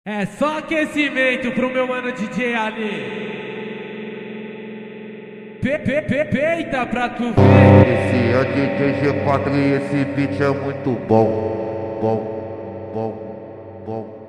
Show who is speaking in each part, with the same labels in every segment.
Speaker 1: É só aquecimento pro meu mano DJ Ali. Peita pra tu ver.
Speaker 2: Esse é o DJ G4 e esse beat é muito bom. Bom.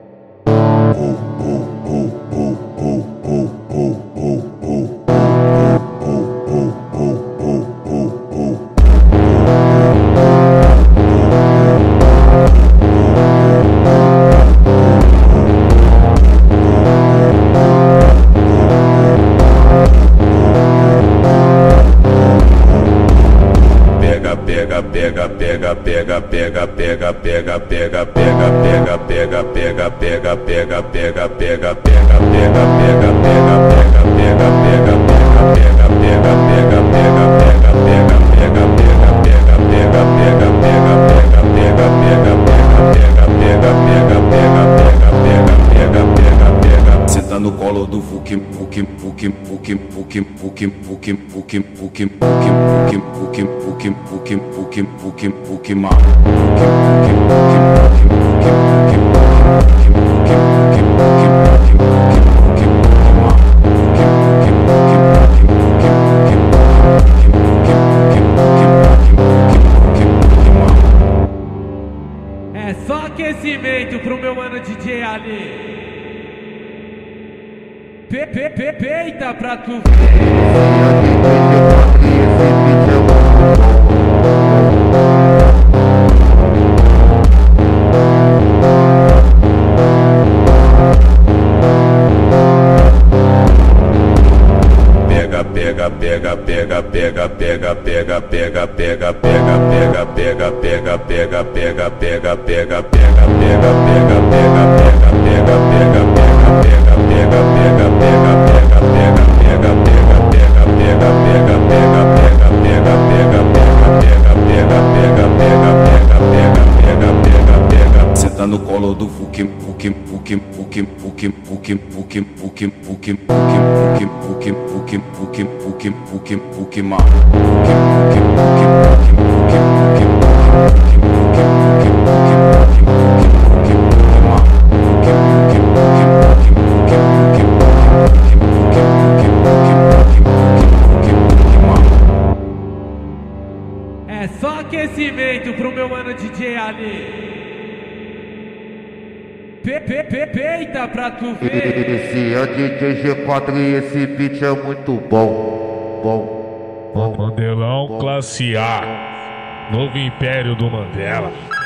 Speaker 3: Senta no colo do Fukim
Speaker 1: É só aquecimento pro meu mano DJ Ali. Peita pra tu ver.
Speaker 2: Esse é o DJ G4 e esse beat é muito
Speaker 3: Senta no colo do Fukim
Speaker 1: É só aquecimento pro meu mano DJ Ali. Peita pra tu ver.
Speaker 2: Esse é o DJ G4 e esse beat é muito bom.
Speaker 4: Mandelão classe A, novo império do Mandela.